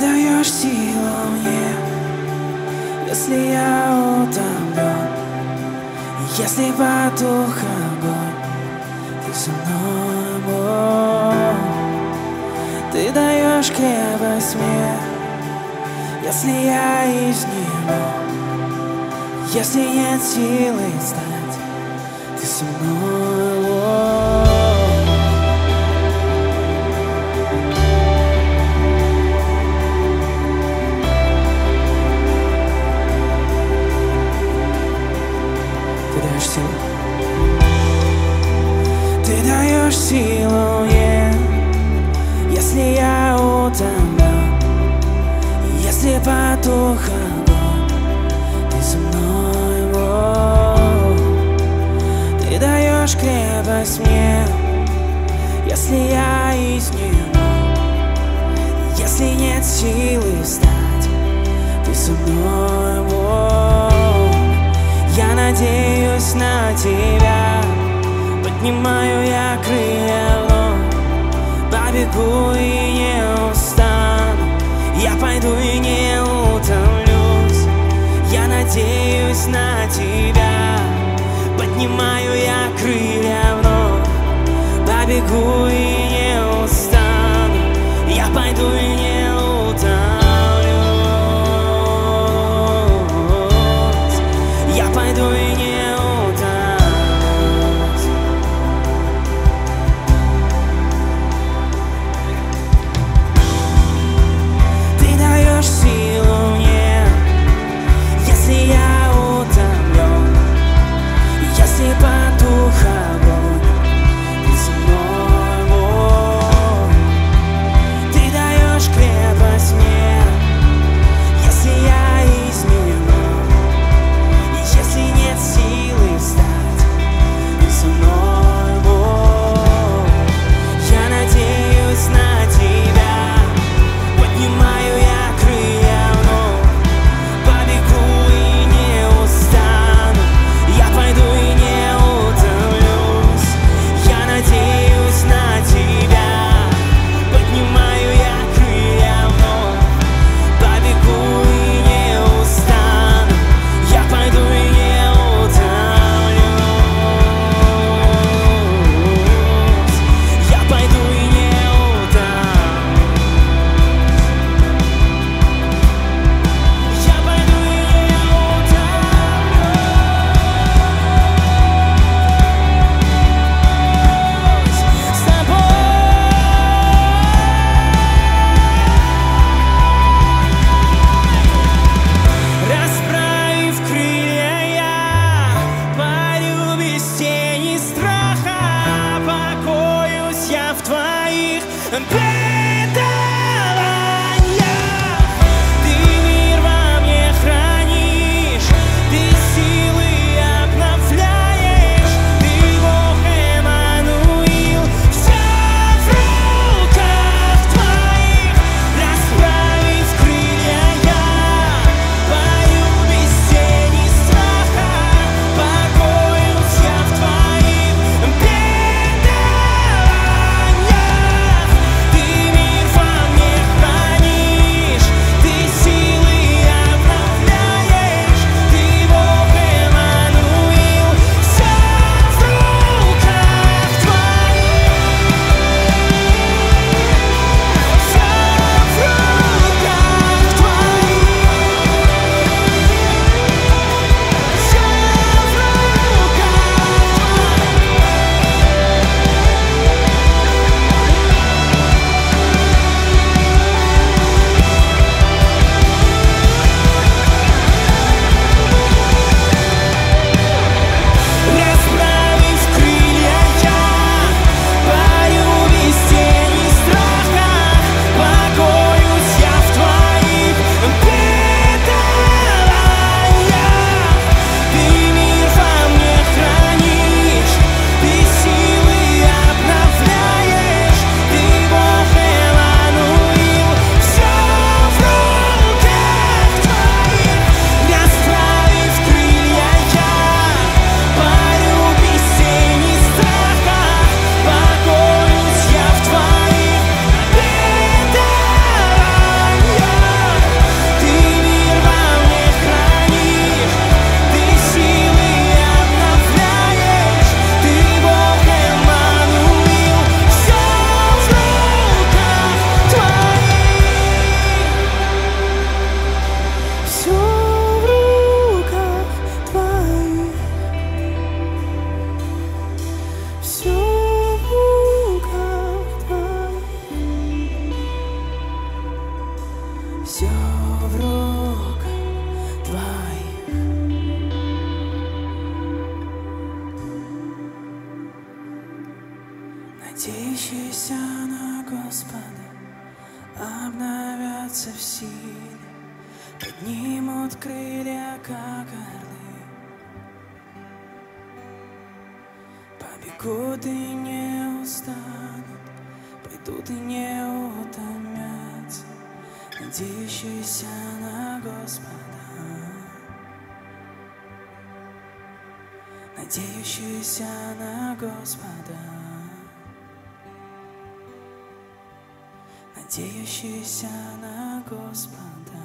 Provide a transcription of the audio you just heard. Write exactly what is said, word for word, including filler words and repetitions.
даешь силу мне, если я утомлен, если потух огонь, ты со мной, Бог. Ты даешь крепость мне, если я изнемог, если нет силы встать, ты со мной, Бог. Ты даешь силу, ты даешь силу мне, если я утомлен, если потух огонь, ты со мной, Бог. Ты даешь крепость мне, если я изнемог, если нет силы встать, ты со мной, Бог. Я надеюсь на тебя, поднимаю я крылья вновь, побегу и не устану, я пойду и не утомлюсь. Я надеюсь на тебя, поднимаю я крылья вновь, побегу и не устану, я пойду и не утомлюсь. Я пойду и не утомлюсь. Ты даешь силу мне, если я утомлен, если потух огонь, ты со мной, Бог. все в руках Твоих. Надеющиеся на Господа обновятся в силе, поднимут крылья, как орлы, побегут и не устанут, пойдут и не утомятся, надеющиеся на Господа, надеющиеся на Господа, надеющиеся на Господа.